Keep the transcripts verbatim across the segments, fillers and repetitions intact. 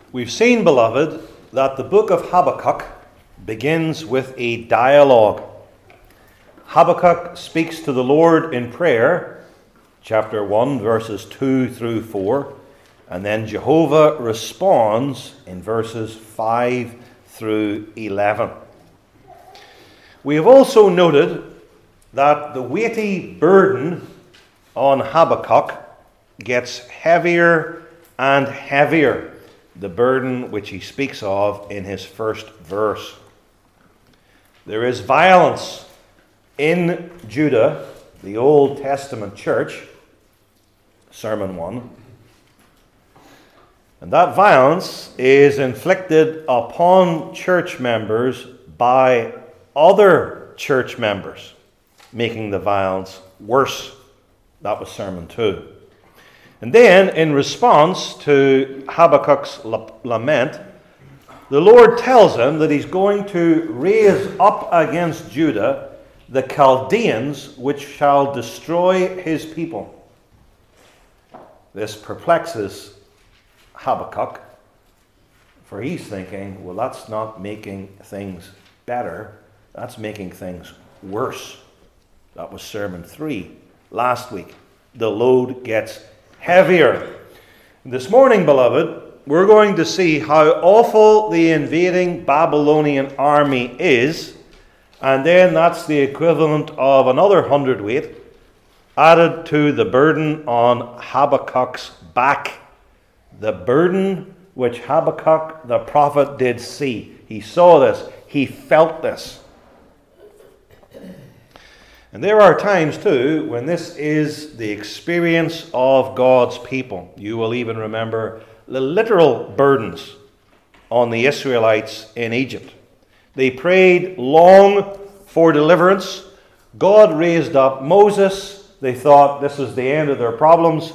We've seen, beloved, that the book of Habakkuk begins with a dialogue. Habakkuk speaks to the Lord in prayer, chapter one, verses two through four, and then Jehovah responds in verses five through eleven. We have also noted that the weighty burden on Habakkuk gets heavier and heavier, the burden which he speaks of in his first verse. There is violence in Judah, the Old Testament church, Sermon one, and that violence is inflicted upon church members by other church members, making the violence worse. That was Sermon two. And then, in response to Habakkuk's lament, the Lord tells him that he's going to raise up against Judah the Chaldeans, which shall destroy his people. This perplexes Habakkuk, for he's thinking, well, that's not making things better, that's making things worse. That was Sermon three last week. The load gets heavier. This morning, beloved, we're going to see how awful the invading Babylonian army is, and then that's the equivalent of another hundredweight added to the burden on Habakkuk's back. The burden which Habakkuk the prophet did see. He saw this. He felt this. And there are times, too, when this is the experience of God's people. You will even remember the literal burdens on the Israelites in Egypt. They prayed long for deliverance. God raised up Moses. They thought this is the end of their problems.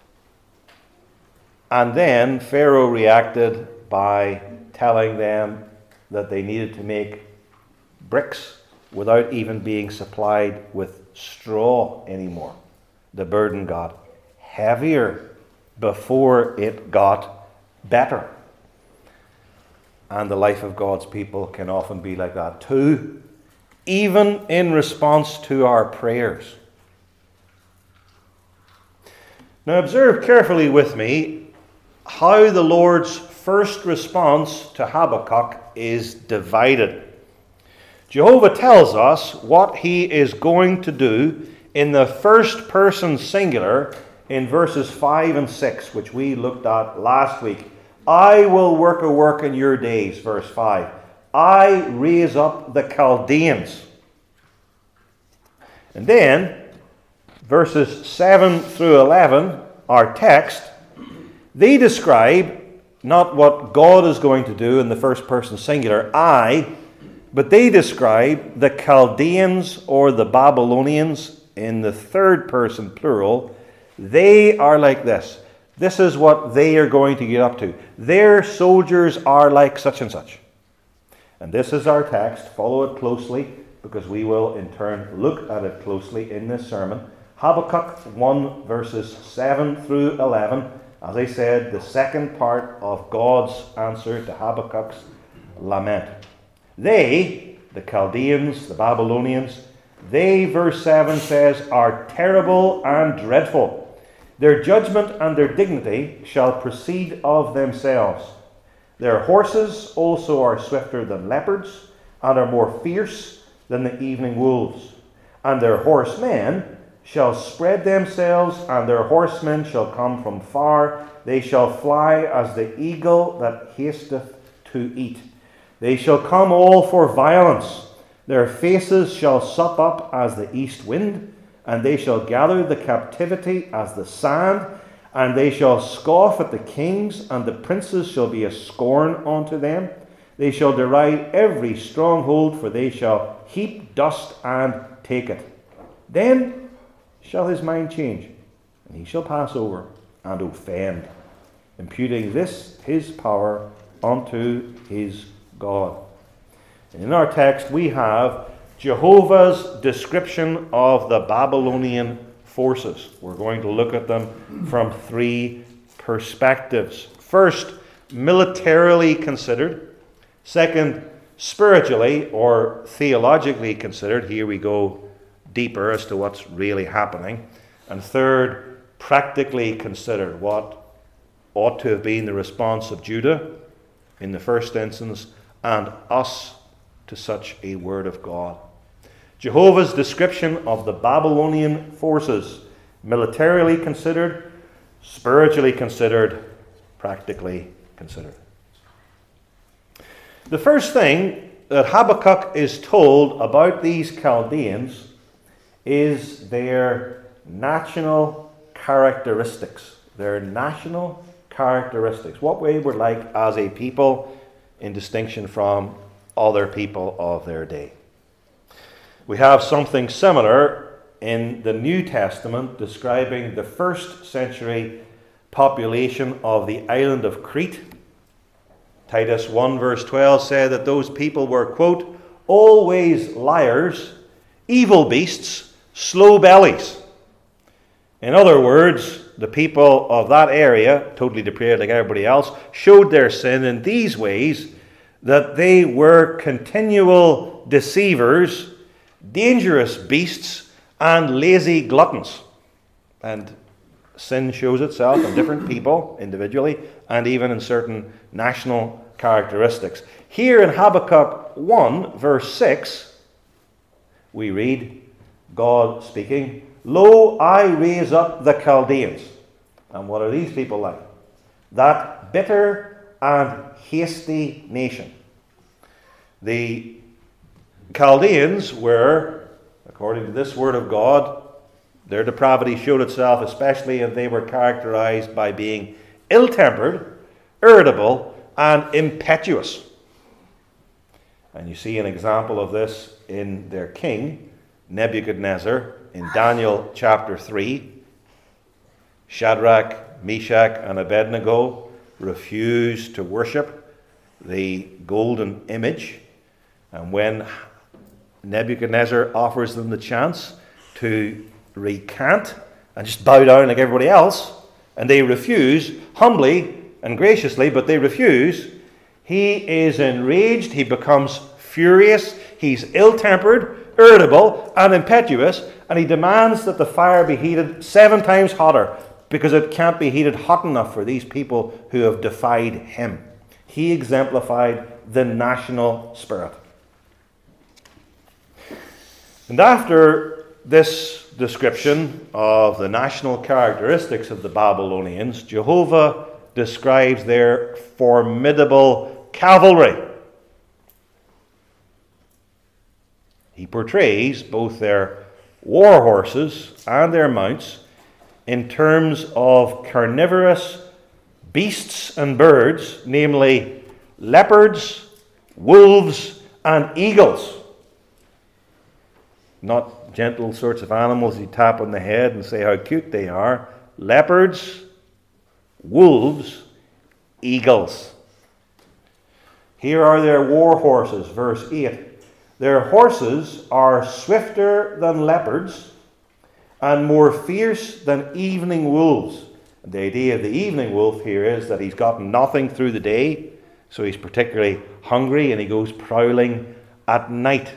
And then Pharaoh reacted by telling them that they needed to make bricks without even being supplied with straw anymore. The burden got heavier before it got better. And the life of God's people can often be like that too, even in response to our prayers. Now observe carefully with me how the Lord's first response to Habakkuk is divided. Jehovah tells us what he is going to do in the first person singular in verses five and six, which we looked at last week. I will work a work in your days, verse five. I raise up the Chaldeans. And then, verses seven through eleven, our text, they describe not what God is going to do in the first person singular, I, but they describe the Chaldeans or the Babylonians in the third person plural. They are like this. This is what they are going to get up to. Their soldiers are like such and such. And this is our text. Follow it closely, because we will in turn look at it closely in this sermon. Habakkuk one, verses seven through eleven. As I said, the second part of God's answer to Habakkuk's lament. They, the Chaldeans, the Babylonians, they, verse seven says, are terrible and dreadful. Their judgment and their dignity shall proceed of themselves. Their horses also are swifter than leopards, and are more fierce than the evening wolves. And their horsemen shall spread themselves, and their horsemen shall come from far. They shall fly as the eagle that hasteth to eat. They shall come all for violence. Their faces shall sup up as the east wind, and they shall gather the captivity as the sand, and they shall scoff at the kings, and the princes shall be a scorn unto them. They shall deride every stronghold, for they shall heap dust and take it. Then shall his mind change, and he shall pass over and offend, imputing this his power unto his God. And in our text we have Jehovah's description of the Babylonian forces. We're going to look at them from three perspectives. First, militarily considered. Second, spiritually or theologically considered. Here we go deeper as to what's really happening. And third, practically considered. What ought to have been the response of Judah in the first instance, and us to such a word of God. Jehovah's description of the Babylonian forces, militarily considered, spiritually considered, practically considered. The first thing that Habakkuk is told about these Chaldeans is their national characteristics. Their national characteristics. What we were like as a people in distinction from other people of their day. We have something similar in the New Testament describing the first century population of the island of Crete. Titus one verse twelve said that those people were, quote, always liars, evil beasts, slow bellies. In other words, the people of that area, totally depraved like everybody else, showed their sin in these ways, that they were continual deceivers, dangerous beasts, and lazy gluttons. And sin shows itself in different people individually, and even in certain national characteristics. Here in Habakkuk one, verse six, we read God speaking, "Lo, I raise up the Chaldeans." And what are these people like? That bitter and hasty nation. The Chaldeans were, according to this word of God, their depravity showed itself especially if they were characterized by being ill-tempered, irritable, and impetuous. And you see an example of this in their king, Nebuchadnezzar, in Daniel chapter three. Shadrach, Meshach, and Abednego refused to worship the golden image. And when Nebuchadnezzar offers them the chance to recant and just bow down like everybody else, and they refuse, humbly and graciously, but they refuse, he is enraged, he becomes furious, he's ill-tempered, irritable, and impetuous, and he demands that the fire be heated seven times hotter, because it can't be heated hot enough for these people who have defied him. He exemplified the national spirit. And after this description of the national characteristics of the Babylonians, Jehovah describes their formidable cavalry. He portrays both their war horses and their mounts in terms of carnivorous beasts and birds, namely leopards, wolves, and eagles. Not gentle sorts of animals you tap on the head and say how cute they are. Leopards, wolves, eagles. Here are their war horses, verse eight. Their horses are swifter than leopards and more fierce than evening wolves. And the idea of the evening wolf here is that he's gotten nothing through the day, so he's particularly hungry and he goes prowling at night.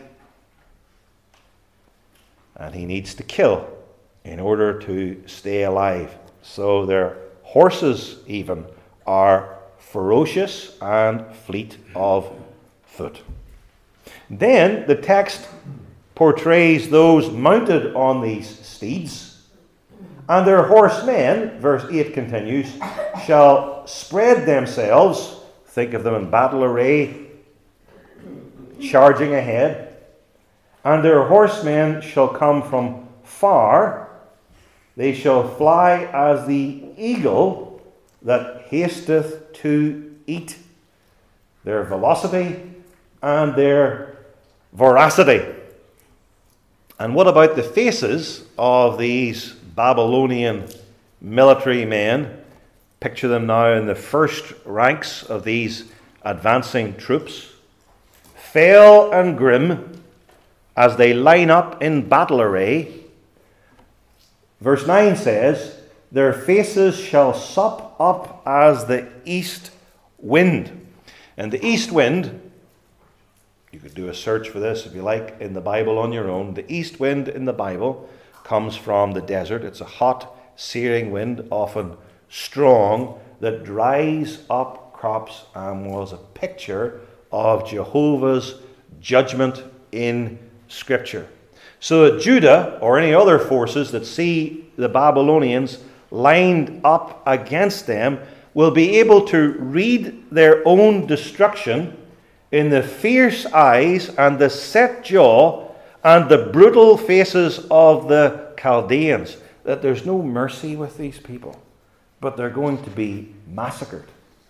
And he needs to kill in order to stay alive. So their horses even are ferocious and fleet of foot. Then the text portrays those mounted on these steeds, and their horsemen, verse eight continues, shall spread themselves, think of them in battle array, charging ahead, and their horsemen shall come from far, they shall fly as the eagle that hasteth to eat. Their velocity and their voracity. And what about the faces of these Babylonian military men? Picture them now in the first ranks of these advancing troops, pale and grim as they line up in battle array. Verse nine says, their faces shall sup up as the east wind. And the east wind, you could do a search for this if you like in the Bible on your own. The east wind in the Bible comes from the desert. It's a hot, searing wind, often strong, that dries up crops and was a picture of Jehovah's judgment in Scripture. So that Judah or any other forces that see the Babylonians lined up against them will be able to read their own destruction in the fierce eyes and the set jaw and the brutal faces of the Chaldeans. That there's no mercy with these people, but they're going to be massacred.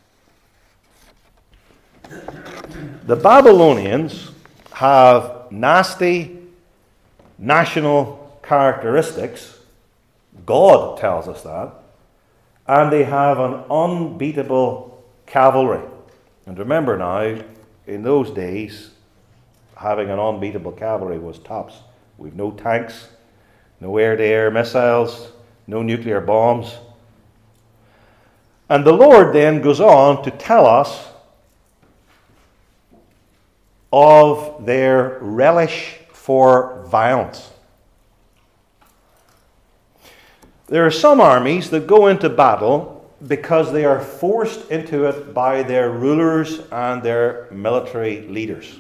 The Babylonians have nasty national characteristics. God tells us that. And they have an unbeatable cavalry. And remember now, in those days, having an unbeatable cavalry was tops. We've no tanks, no air-to-air missiles, no nuclear bombs. And the Lord then goes on to tell us of their relish for violence. There are some armies that go into battle because they are forced into it by their rulers and their military leaders.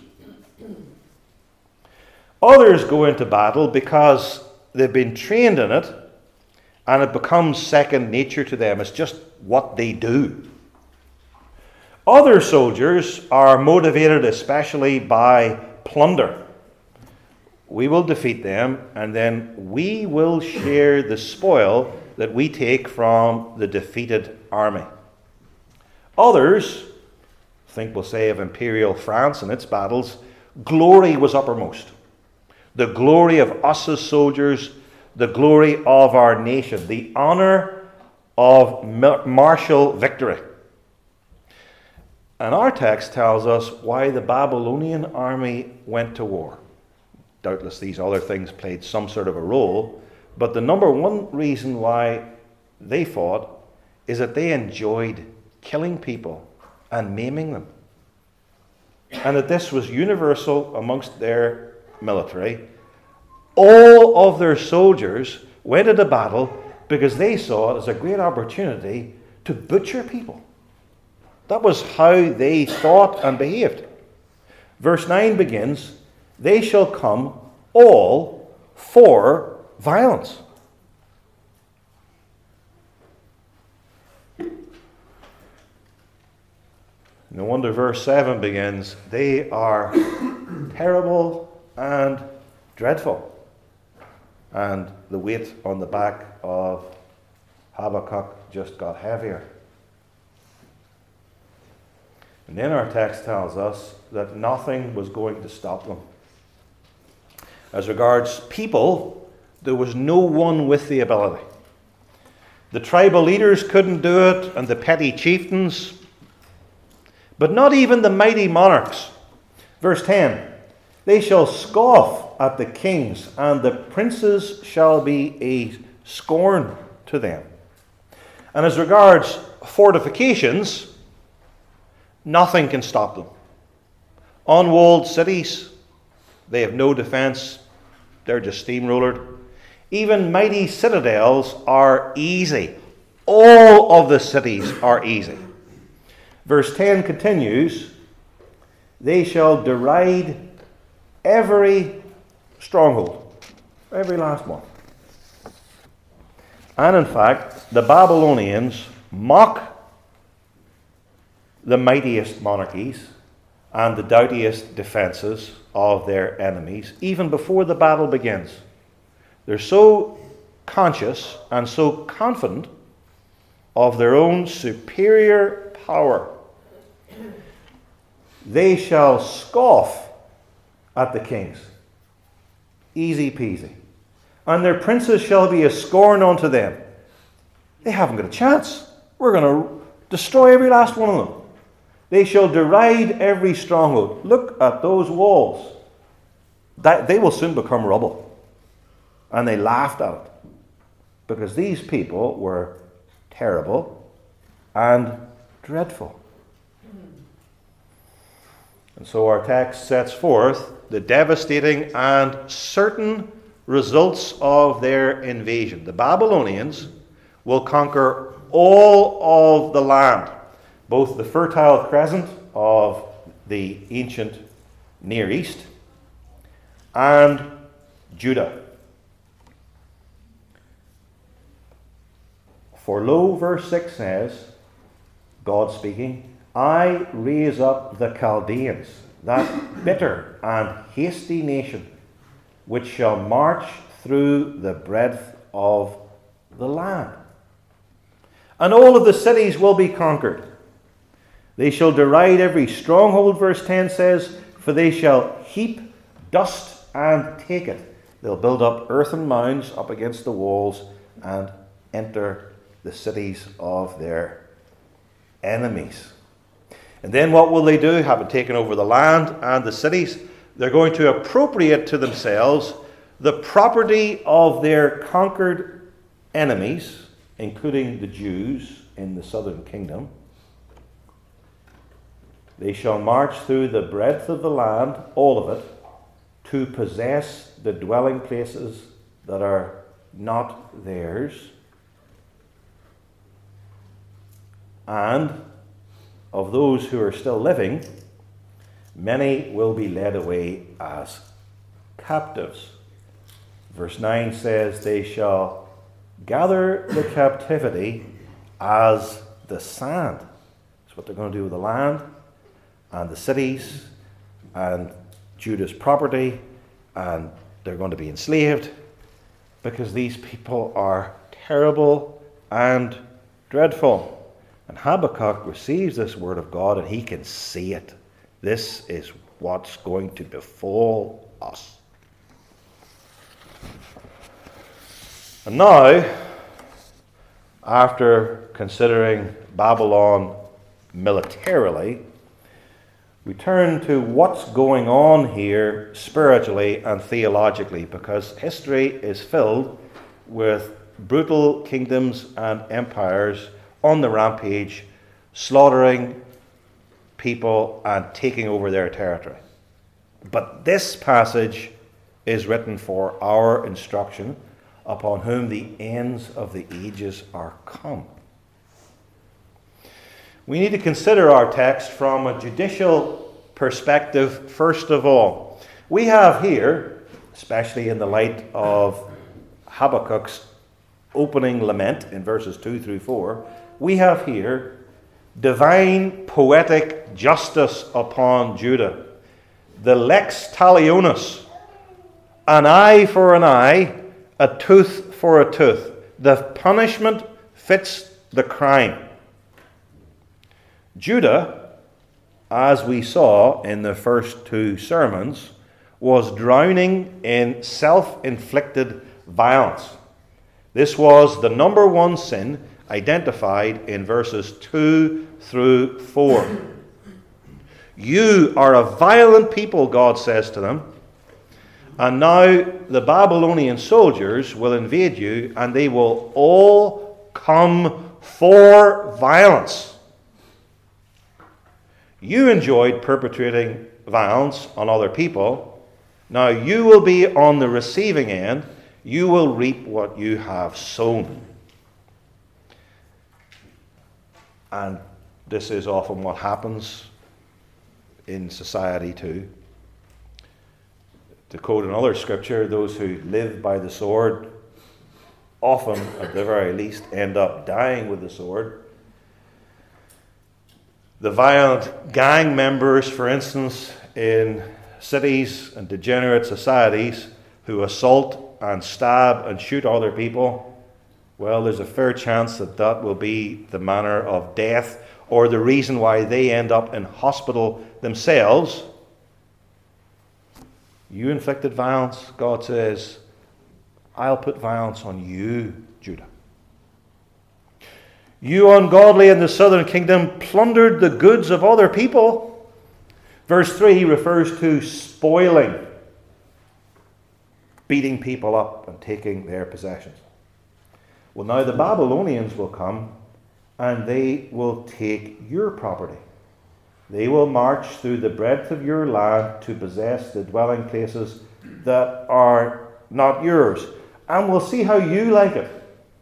Others go into battle because they've been trained in it and it becomes second nature to them. It's just what they do. Other soldiers are motivated especially by plunder. We will defeat them, and then we will share the spoil that we take from the defeated army. Others, I think we'll say of Imperial France and its battles, glory was uppermost. The glory of us as soldiers, the glory of our nation, the honor of martial victory. And our text tells us why the Babylonian army went to war. Doubtless these other things played some sort of a role, but the number one reason why they fought is that they enjoyed killing people and maiming them. And that this was universal amongst their military. All of their soldiers went into battle because they saw it as a great opportunity to butcher people. That was how they thought and behaved. Verse nine begins, "They shall come all for violence." No wonder verse seven begins, "They are terrible and dreadful." And the weight on the back of Habakkuk just got heavier. And then our text tells us that nothing was going to stop them. As regards people, there was no one with the ability. The tribal leaders couldn't do it, and the petty chieftains, but not even the mighty monarchs. Verse ten, "They shall scoff at the kings, and the princes shall be a scorn to them." And as regards fortifications, nothing can stop them. Unwalled cities, they have no defense. They're just steamrollered. Even mighty citadels are easy. All of the cities are easy. Verse ten continues, "They shall deride every stronghold." Every last one. And in fact, the Babylonians mock the mightiest monarchies and the doughtiest defenses of their enemies, even before the battle begins. They're so conscious and so confident of their own superior power. "They shall scoff at the kings." Easy peasy. "And their princes shall be a scorn unto them." They haven't got a chance. We're going to destroy every last one of them. "They shall deride every stronghold." Look at those walls. That, they will soon become rubble. And they laughed at it. Because these people were terrible and dreadful. And so our text sets forth the devastating and certain results of their invasion. The Babylonians will conquer all of the land, both the Fertile Crescent of the ancient Near East and Judah. For lo, verse six says, God speaking, I raise up the Chaldeans, that bitter and hasty nation, which shall march through the breadth of the land. And all of the cities will be conquered. They shall deride every stronghold, verse ten says, for they shall heap dust and take it. They'll build up earthen mounds up against the walls and enter the cities of their enemies. And then what will they do? Having taken over the land and the cities, they're going to appropriate to themselves the property of their conquered enemies, including the Jews in the southern kingdom. They shall march through the breadth of the land, all of it, to possess the dwelling places that are not theirs. And of those who are still living, many will be led away as captives. Verse nine says, they shall gather the captivity as the sand. That's what they're going to do with the land and the cities and Judah's property, and they're going to be enslaved because these people are terrible and dreadful. And Habakkuk receives this word of God and he can see it. This is what's going to befall us. And now, after considering Babylon militarily, we turn to what's going on here spiritually and theologically, because history is filled with brutal kingdoms and empires on the rampage, slaughtering people and taking over their territory. But this passage is written for our instruction, upon whom the ends of the ages are come. We need to consider our text from a judicial perspective first of all. We have here, especially in the light of Habakkuk's opening lament in verses two through four, we have here divine poetic justice upon Judah. The lex talionis, an eye for an eye, a tooth for a tooth. The punishment fits the crime. Judah, as we saw in the first two sermons, was drowning in self-inflicted violence. This was the number one sin identified in verses two through four. You are a violent people, God says to them, and now the Babylonian soldiers will invade you, and they will all come for violence. You enjoyed perpetrating violence on other people. Now you will be on the receiving end. You will reap what you have sown. And this is often what happens in society too. To quote another scripture, those who live by the sword often, at the very least, end up dying with the sword. The violent gang members, for instance, in cities and degenerate societies who assault and stab and shoot other people, well, there's a fair chance that that will be the manner of death, or the reason why they end up in hospital themselves. You inflicted violence, God says, I'll put violence on you, Judah. You ungodly in the southern kingdom plundered the goods of other people. Verse three refers to spoiling, beating people up and taking their possessions. Well, now the Babylonians will come and they will take your property. They will march through the breadth of your land to possess the dwelling places that are not yours. And we'll see how you like it.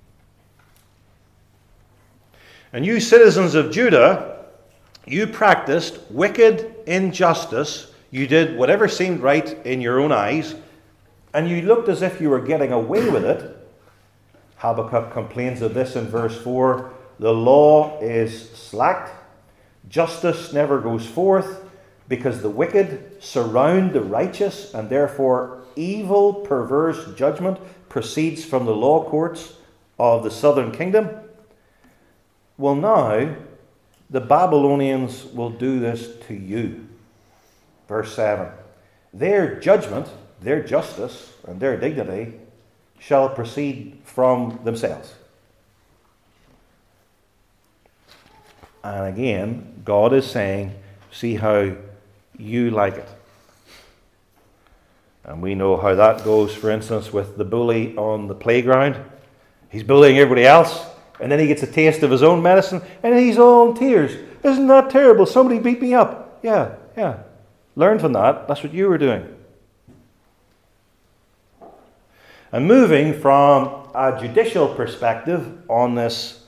And you citizens of Judah, you practiced wicked injustice. You did whatever seemed right in your own eyes, and you looked as if you were getting away with it. Habakkuk complains of this in verse four. The law is slacked, justice never goes forth, because the wicked surround the righteous, and therefore evil, perverse judgment proceeds from the law courts of the southern kingdom. Well, now, the Babylonians will do this to you. Verse seven. Their judgment, their justice, and their dignity shall proceed from themselves. And again, God is saying, see how you like it. And we know how that goes, for instance, with the bully on the playground. He's bullying everybody else, and then he gets a taste of his own medicine, and he's all in tears. Isn't that terrible? Somebody beat me up. Yeah, yeah. Learn from that. That's what you were doing. And moving from a judicial perspective on this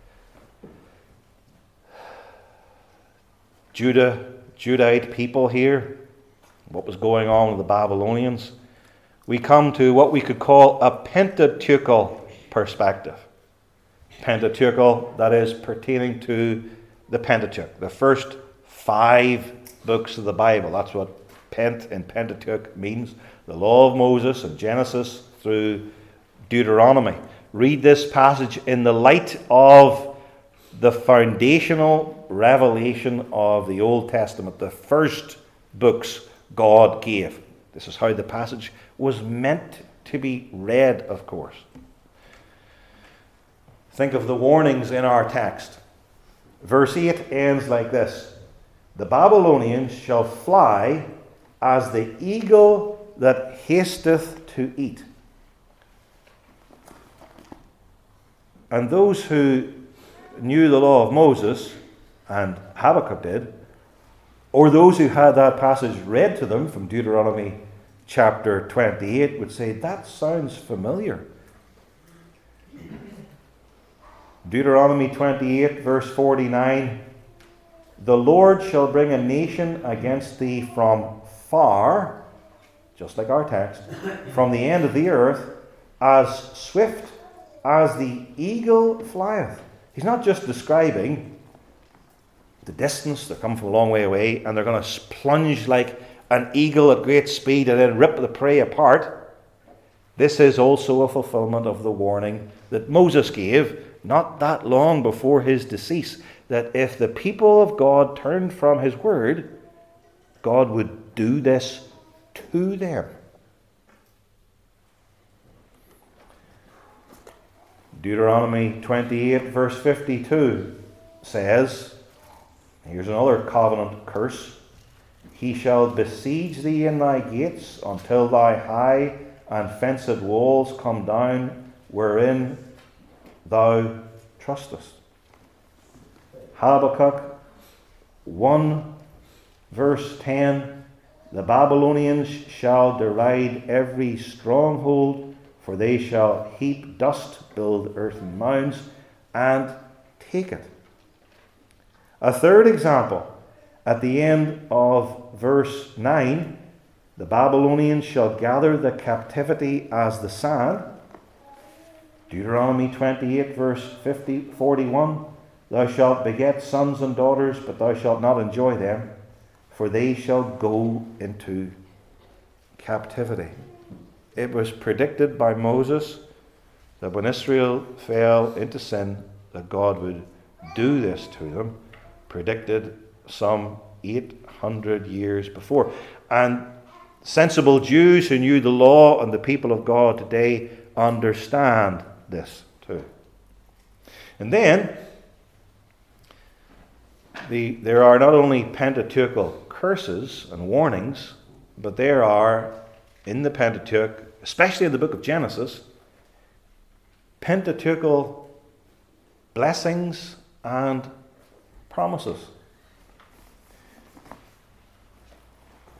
Judah, Judahite people here, what was going on with the Babylonians, we come to what we could call a Pentateuchal perspective. Pentateuchal, that is pertaining to the Pentateuch, the first five books of the Bible. That's what Pent in Pentateuch means. The law of Moses and Genesis through Deuteronomy. Read this passage in the light of the foundational revelation of the Old Testament, the first books God gave. This is how the passage was meant to be read, of course. Think of the warnings in our text. Verse eight ends like this. The Babylonians shall fly as the eagle that hasteth to eat. And those who knew the law of Moses, and Habakkuk did, or those who had that passage read to them from Deuteronomy chapter twenty-eight would say, that sounds familiar. Deuteronomy twenty-eight verse forty-nine, the Lord shall bring a nation against thee from far, just like our text, from the end of the earth, as swift as the eagle flieth. He's not just describing the distance, they're coming from a long way away, and they're going to plunge like an eagle at great speed and then rip the prey apart. This is also a fulfillment of the warning that Moses gave not that long before his decease, that if the people of God turned from his word, God would do this to them. Deuteronomy twenty-eight verse fifty-two says, here's another covenant curse, he shall besiege thee in thy gates until thy high and fenced walls come down wherein thou trustest. Habakkuk one verse ten, the Babylonians shall deride every stronghold, for they shall heap dust, build earthen mounds, and take it. A third example, at the end of verse nine, the Babylonians shall gather the captivity as the sand. Deuteronomy twenty-eight verse fifty, forty-one, thou shalt beget sons and daughters, but thou shalt not enjoy them, for they shall go into captivity. It was predicted by Moses that when Israel fell into sin, that God would do this to them, predicted some eight hundred years before. And sensible Jews who knew the law and the people of God today understand this too. And then, the, there are not only Pentateuchal curses and warnings, but there are, in the Pentateuch, especially in the book of Genesis, Pentateuchal blessings and promises.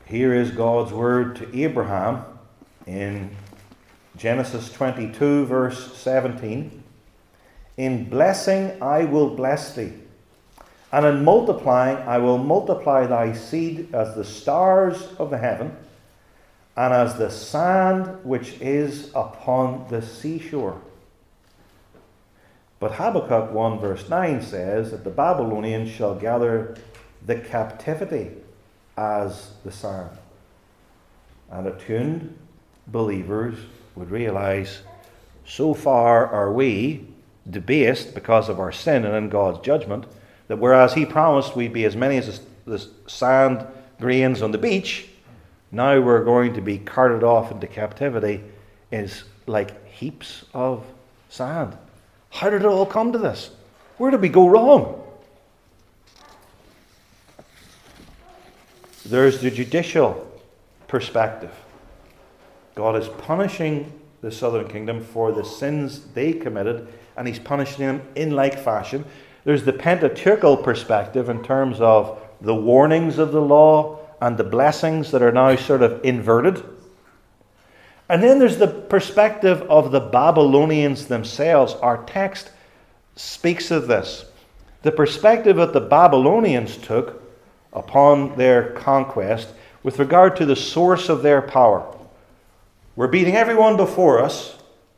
Here is God's word to Abraham in Genesis twenty-two, verse seventeen. In blessing I will bless thee, and in multiplying I will multiply thy seed as the stars of the heaven, and as the sand which is upon the seashore. But Habakkuk one verse nine says that the Babylonians shall gather the captivity as the sand. And attuned believers would realize, so far are we debased because of our sin and in God's judgment, that whereas he promised we'd be as many as the sand grains on the beach, now we're going to be carted off into captivity is like heaps of sand. How did it all come to this? Where did we go wrong? There's the judicial perspective. God is punishing the southern kingdom for the sins they committed, and he's punishing them in like fashion. There's the Pentateuchal perspective in terms of the warnings of the law and the blessings that are now sort of inverted. And then there's the perspective of the Babylonians themselves. Our text speaks of this. The perspective that the Babylonians took upon their conquest with regard to the source of their power. We're beating everyone before us.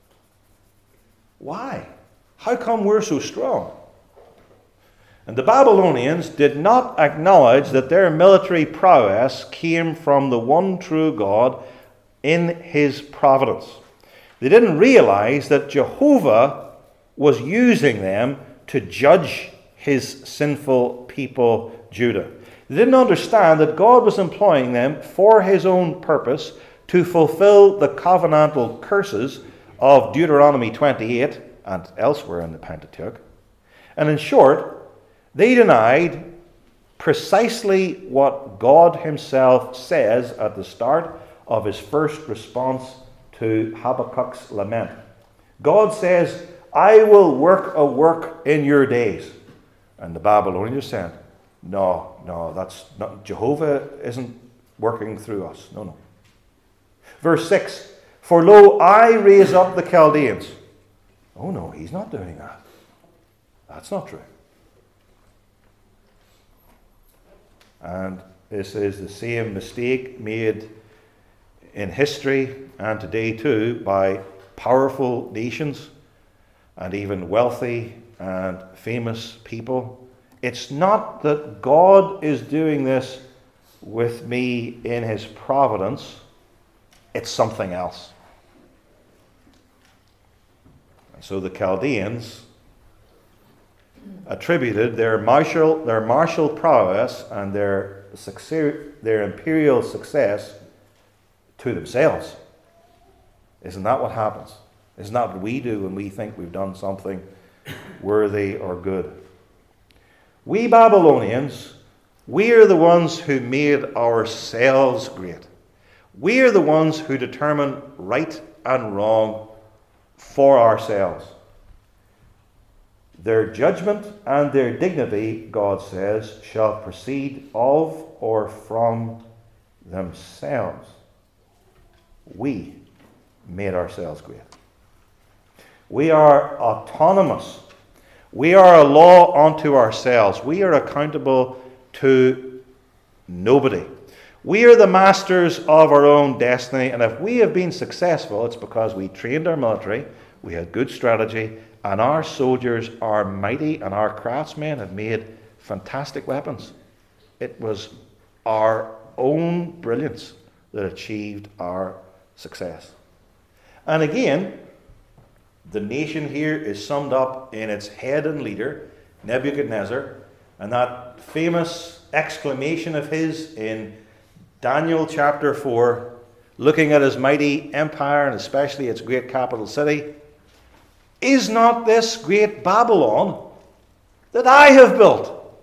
Why? How come we're so strong? And the Babylonians did not acknowledge that their military prowess came from the one true God in his providence. They didn't realize that Jehovah was using them to judge his sinful people, Judah. They didn't understand that God was employing them for his own purpose to fulfill the covenantal curses of Deuteronomy twenty-eight and elsewhere in the Pentateuch. And in short, they denied precisely what God himself says at the start of his first response to Habakkuk's lament. God says, I will work a work in your days. And the Babylonians said, no, no, that's not, Jehovah isn't working through us. No, no. Verse six, for lo, I raise up the Chaldeans. Oh no, he's not doing that. That's not true. And this is the same mistake made in history and today too by powerful nations and even wealthy and famous people. It's not that God is doing this with me in his providence. It's something else. And so the Chaldeans attributed their martial, their martial prowess and their, success, their imperial success to themselves. Isn't that what happens? Isn't that what we do when we think we've done something worthy or good? We Babylonians, we are the ones who made ourselves great. We are the ones who determine right and wrong for ourselves. Their judgment and their dignity, God says, shall proceed of or from themselves. We made ourselves great. We are autonomous. We are a law unto ourselves. We are accountable to nobody. We are the masters of our own destiny, and if we have been successful, it's because we trained our military, we had good strategy, and our soldiers are mighty, and our craftsmen have made fantastic weapons. It was our own brilliance that achieved our success. And again, the nation here is summed up in its head and leader, Nebuchadnezzar, and that famous exclamation of his in Daniel chapter four, looking at his mighty empire and especially its great capital city, is not this great Babylon that I have built?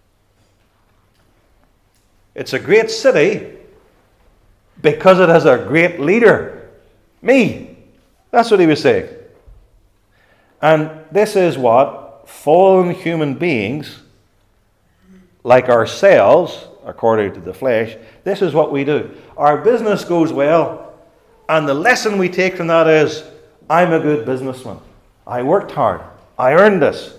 It's a great city because it has a great leader, me. That's what he was saying. And this is what fallen human beings like ourselves, according to the flesh, this is what we do. Our business goes well, and the lesson we take from that is, I'm a good businessman. I worked hard. I earned this.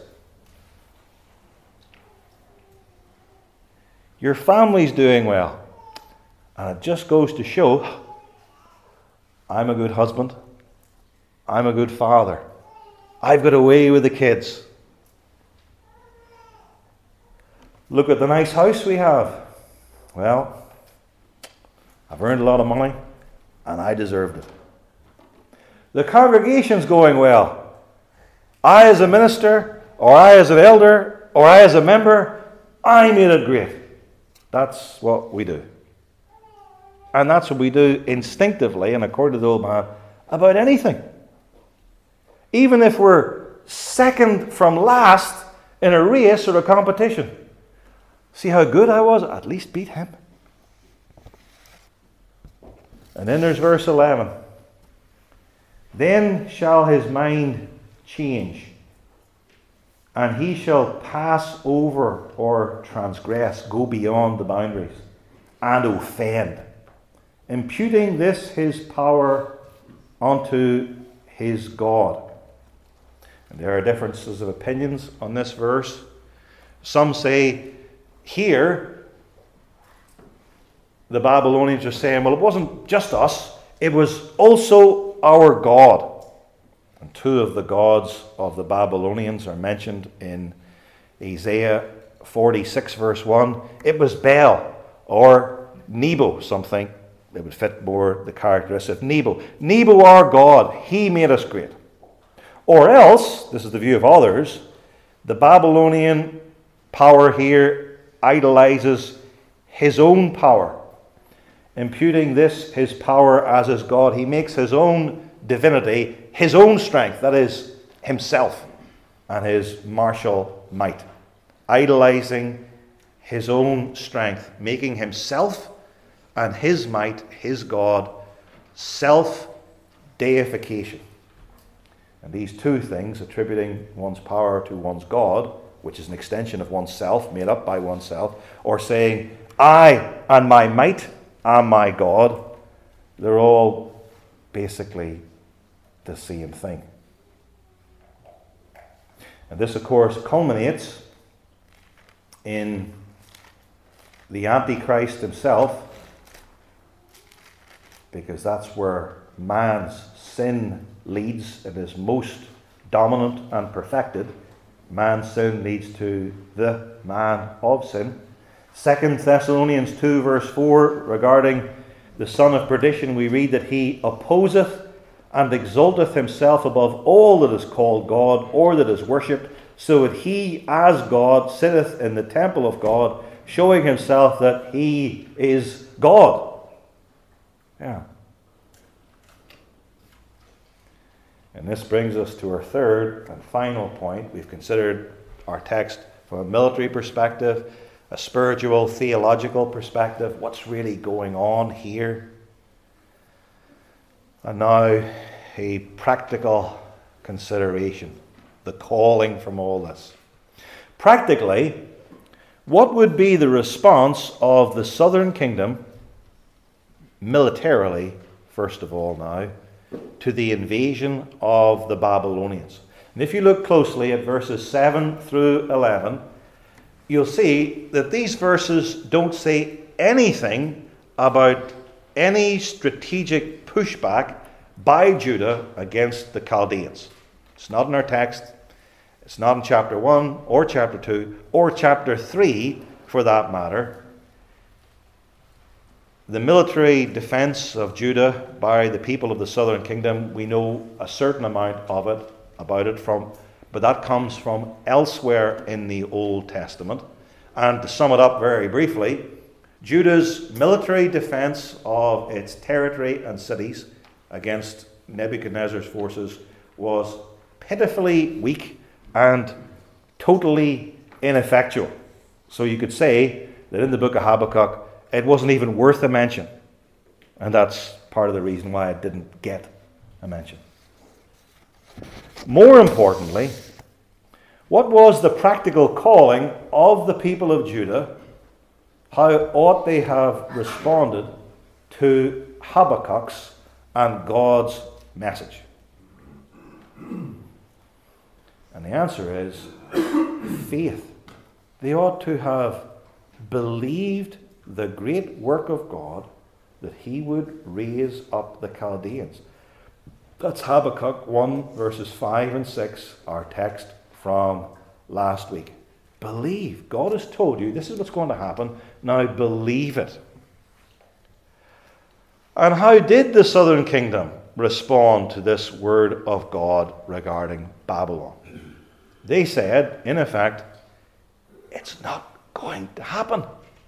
Your family's doing well. And it just goes to show, I'm a good husband. I'm a good father. I've got away with the kids. Look at the nice house we have. Well, I've earned a lot of money, and I deserved it. The congregation's going well. I as a minister, or I as an elder, or I as a member, I made it great. That's what we do. And that's what we do instinctively, and according to the old man, about anything. Even if we're second from last in a race or a competition. See how good I was? At least beat him. And then there's verse eleven. Then shall his mind change, and he shall pass over or transgress, go beyond the boundaries, and offend, imputing this his power unto his God. And there are differences of opinions on this verse. Some say here the Babylonians are saying, well, it wasn't just us, it was also our God. And two of the gods of the Babylonians are mentioned in Isaiah forty-six verse one. It was Baal or Nebo, something. It would fit more the characteristic of Nebo. Nebo, our God, he made us great. Or else, this is the view of others, the Babylonian power here idolizes his own power, imputing this his power as his God. He makes his own divinity his own strength, that is, himself and his martial might. Idolizing his own strength, making himself and his might his God, self-deification. And these two things, attributing one's power to one's God, which is an extension of oneself, made up by oneself, or saying, I and my might am my God, they're all basically the same thing. And this, of course, culminates in the Antichrist himself, because that's where man's sin leads. It is most dominant and perfected. Man's sin leads to the man of sin. Second Thessalonians two verse four, regarding the son of perdition, we read that he opposeth and exalteth himself above all that is called God or that is worshipped, so that he as God sitteth in the temple of God, showing himself that he is God. Yeah. And this brings us to our third and final point. We've considered our text from a military perspective, a spiritual, theological perspective. What's really going on here? And now a practical consideration, the calling from all this. Practically, what would be the response of the southern kingdom, militarily, first of all now, to the invasion of the Babylonians? And if you look closely at verses seven through eleven, you'll see that these verses don't say anything about any strategic pushback by Judah against the Chaldeans. It's not in our text. It's not in chapter one or chapter two or chapter three for that matter. The military defense of Judah by the people of the southern kingdom, we know a certain amount of it, about it from, but that comes from elsewhere in the Old Testament. And to sum it up very briefly, Judah's military defense of its territory and cities against Nebuchadnezzar's forces was pitifully weak and totally ineffectual. So you could say that in the book of Habakkuk, it wasn't even worth a mention. And that's part of the reason why it didn't get a mention. More importantly, what was the practical calling of the people of Judah? how ought they have responded to Habakkuk's and God's message? And the answer is faith. They ought to have believed the great work of God, that he would raise up the Chaldeans. That's Habakkuk one, verses five and six, our text from last week. Believe. God has told you this is what's going to happen. Now believe it. And how did the southern kingdom respond to this word of God regarding Babylon? They said, in effect, it's not going to happen.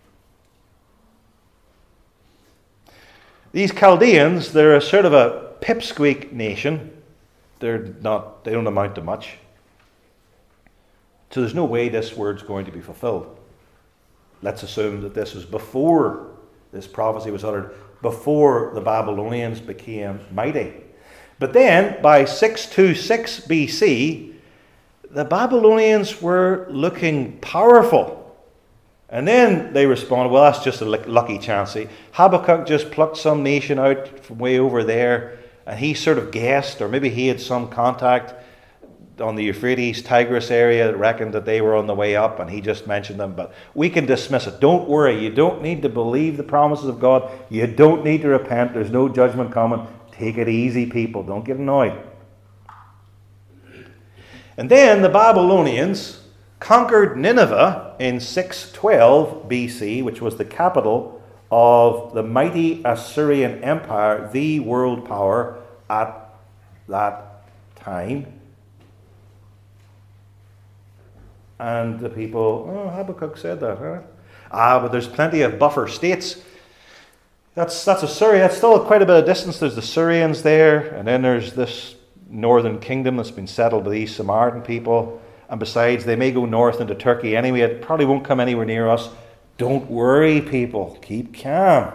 These Chaldeans, they're a sort of a pipsqueak nation. They're not, they don't amount to much. So there's no way this word's going to be fulfilled. Let's assume that this was before this prophecy was uttered, before the Babylonians became mighty. But then, by six twenty-six B C, the Babylonians were looking powerful. And then they responded, well, that's just a lucky chancey. Habakkuk just plucked some nation out from way over there, and he sort of guessed, or maybe he had some contact on the Euphrates, Tigris area, reckoned that they were on the way up, and he just mentioned them. But we can dismiss it. Don't worry. You don't need to believe the promises of God. You don't need to repent. There's no judgment coming. Take it easy, people. Don't get annoyed. And then the Babylonians conquered Nineveh in six twelve B C, which was the capital of the mighty Assyrian Empire, the world power at that time. And the people, oh, Habakkuk said that, huh? Ah, but there's plenty of buffer states. That's that's Assyria. That's still quite a bit of distance. There's the Syrians there, and then there's this northern kingdom that's been settled by these Samaritan people. And besides, they may go north into Turkey anyway. It probably won't come anywhere near us. Don't worry, people. Keep calm.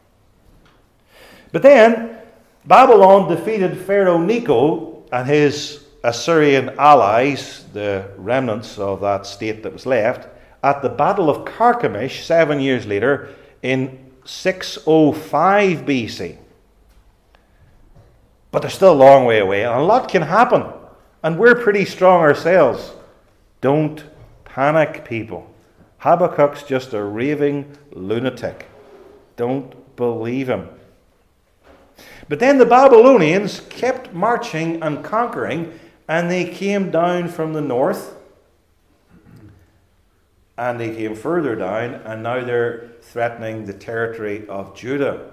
But then, Babylon defeated Pharaoh Necho and his Assyrian allies, the remnants of that state that was left, at the Battle of Carchemish seven years later in six oh five B C. But they're still a long way away, and a lot can happen. And we're pretty strong ourselves. Don't panic, people. Habakkuk's just a raving lunatic. Don't believe him. But then the Babylonians kept marching and conquering, and they came down from the north, and they came further down, and now they're threatening the territory of Judah.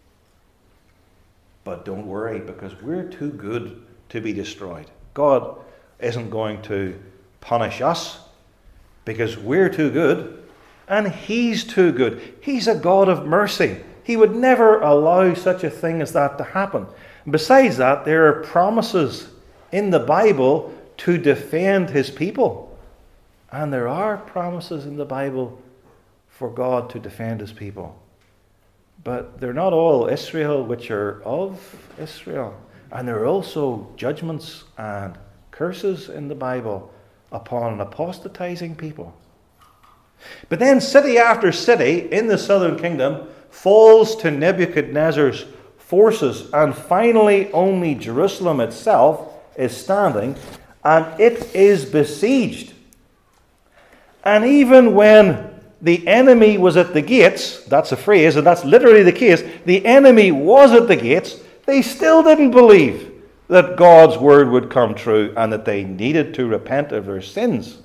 But don't worry, because we're too good to be destroyed. God isn't going to punish us because we're too good, and he's too good. He's a God of mercy. He would never allow such a thing as that to happen. And besides that, there are promises in the Bible to defend his people. And there are promises in the Bible for God to defend his people. But they're not all Israel which are of Israel. And there are also judgments and curses in the Bible upon an apostatizing people. But then city after city in the southern kingdom falls to Nebuchadnezzar's forces, and finally only Jerusalem itself is standing, and it is besieged. And even when the enemy was at the gates, that's a phrase, and that's literally the case, the enemy was at the gates, they still didn't believe that God's word would come true and that they needed to repent of their sins.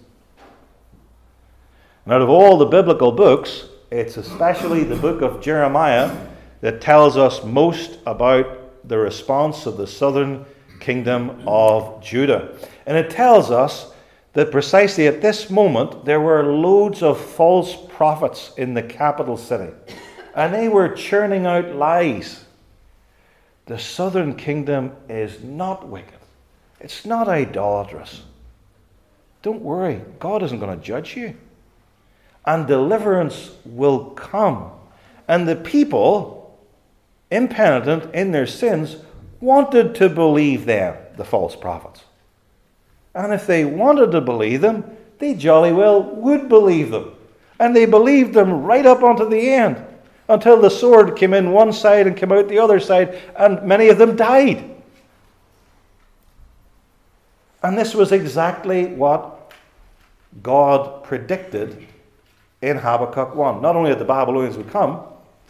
And out of all the biblical books, it's especially the book of Jeremiah that tells us most about the response of the southern kingdom of Judah. And it tells us that precisely at this moment there were loads of false prophets in the capital city, and they were churning out lies. The southern kingdom is not wicked. It's not idolatrous. Don't worry, God isn't going to judge you. And deliverance will come. And the people, impenitent in their sins, wanted to believe them, the false prophets. And if they wanted to believe them, they jolly well would believe them. And they believed them right up unto the end, until the sword came in one side and came out the other side, and many of them died. And this was exactly what God predicted in Habakkuk one. Not only that the Babylonians would come,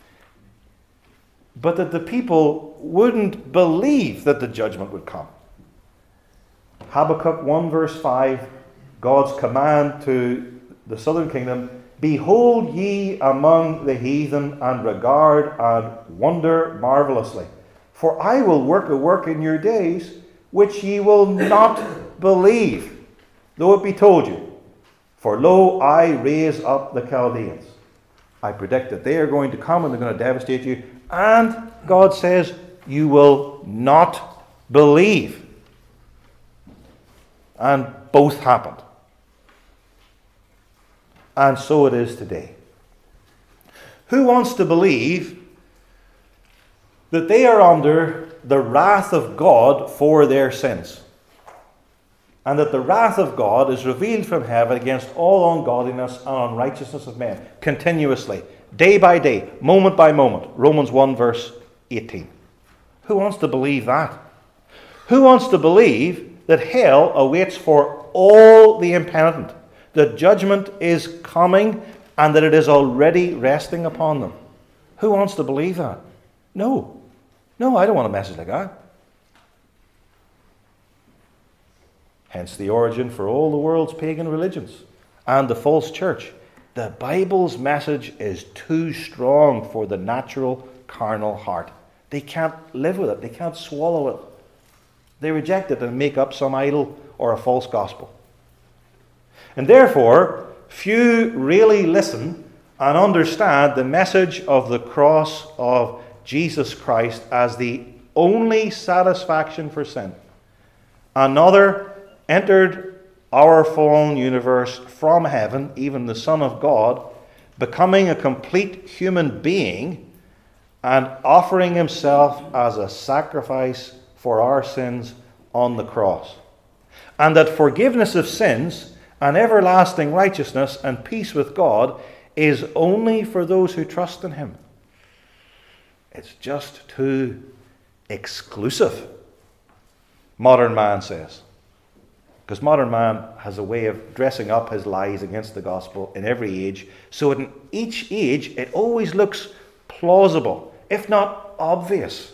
but that the people wouldn't believe that the judgment would come. Habakkuk one verse five, God's command to the southern kingdom: behold ye among the heathen, and regard and wonder marvelously. For I will work a work in your days, which ye will not believe, though it be told you. For lo, I raise up the Chaldeans. I predict that they are going to come and they're going to devastate you. And God says, you will not believe. And both happened. And so it is today. Who wants to believe that they are under the wrath of God for their sins? And that the wrath of God is revealed from heaven against all ungodliness and unrighteousness of men, continuously, day by day, moment by moment. Romans one verse eighteen. Who wants to believe that? Who wants to believe that hell awaits for all the impenitent, that judgment is coming, and that it is already resting upon them? Who wants to believe that? No. No, I don't want a message like that. Hence the origin for all the world's pagan religions and the false church. The Bible's message is too strong for the natural carnal heart. They can't live with it. They can't swallow it. They reject it and make up some idol or a false gospel. And therefore, few really listen and understand the message of the cross of Jesus Christ as the only satisfaction for sin. Another entered our fallen universe from heaven, even the Son of God, becoming a complete human being and offering himself as a sacrifice for our sins on the cross. And that forgiveness of sins and everlasting righteousness and peace with God is only for those who trust in him. It's just too exclusive, modern man says. Because modern man has a way of dressing up his lies against the gospel in every age, so in each age it always looks plausible, if not obvious.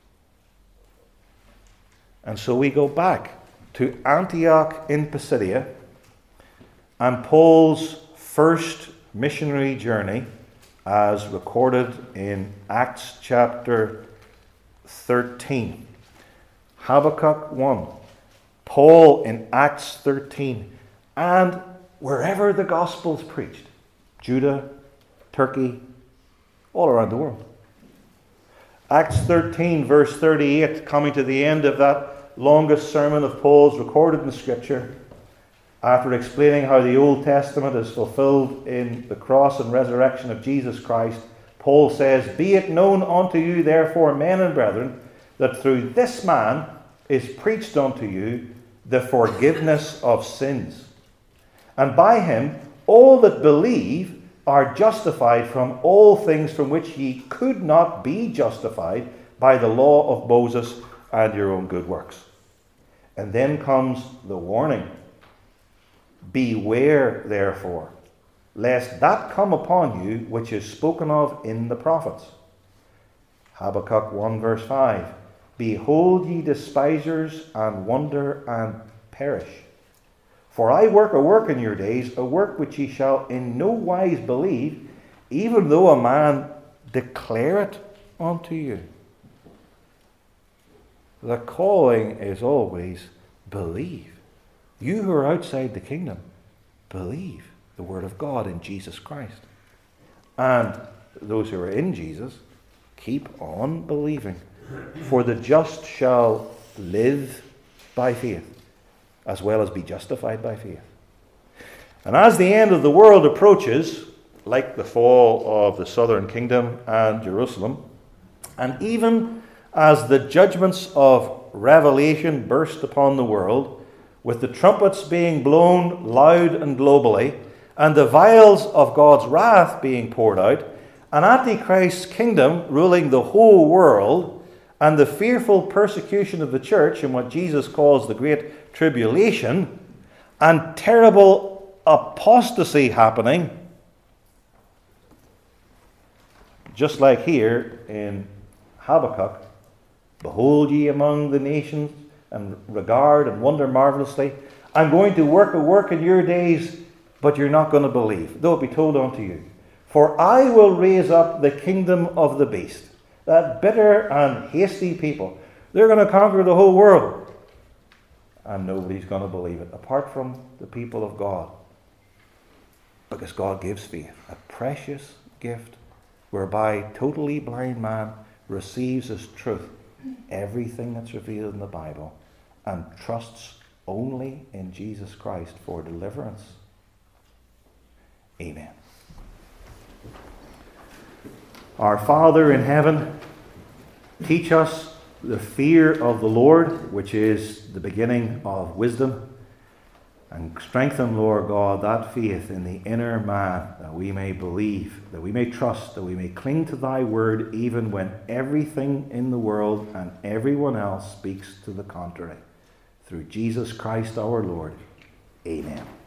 And so we go back to Antioch in Pisidia and Paul's first missionary journey, as recorded in Acts chapter thirteen. Habakkuk one. Paul in Acts thirteen. And wherever the gospel's preached, Judah, Turkey, all around the world. Acts thirteen verse thirty-eight, coming to the end of that longest sermon of Paul's recorded in Scripture, after explaining how the Old Testament is fulfilled in the cross and resurrection of Jesus Christ, Paul says, "Be it known unto you, therefore, men and brethren, that through this man is preached unto you the forgiveness of sins. And by him all that believe are justified from all things from which ye could not be justified by the law of Moses and your own good works." And then comes the warning. "Beware, therefore, lest that come upon you which is spoken of in the prophets." Habakkuk one verse five. "Behold ye despisers, and wonder and perish. For I work a work in your days, a work which ye shall in no wise believe, even though a man declare it unto you." The calling is always believe. You who are outside the kingdom, believe the word of God in Jesus Christ. And those who are in Jesus, keep on believing. For the just shall live by faith, as well as be justified by faith. And as the end of the world approaches, like the fall of the southern kingdom and Jerusalem, and even as the judgments of Revelation burst upon the world, with the trumpets being blown loud and globally, and the vials of God's wrath being poured out, an Antichrist's kingdom ruling the whole world, and the fearful persecution of the church in what Jesus calls the Great Tribulation, and terrible apostasy happening, just like here in Habakkuk, behold ye among the nations, and regard and wonder marvelously. I'm going to work a work in your days, but you're not going to believe, though it be told unto you. For I will raise up the kingdom of the beast, that bitter and hasty people. They're going to conquer the whole world. And nobody's going to believe it, apart from the people of God. Because God gives faith, a precious gift, whereby totally blind man receives as truth everything that's revealed in the Bible and trusts only in Jesus Christ for deliverance. Amen. Our Father in heaven, teach us the fear of the Lord, which is the beginning of wisdom, and strengthen, Lord God, that faith in the inner man, that we may believe, that we may trust, that we may cling to thy word even when everything in the world and everyone else speaks to the contrary. Through Jesus Christ our Lord. Amen.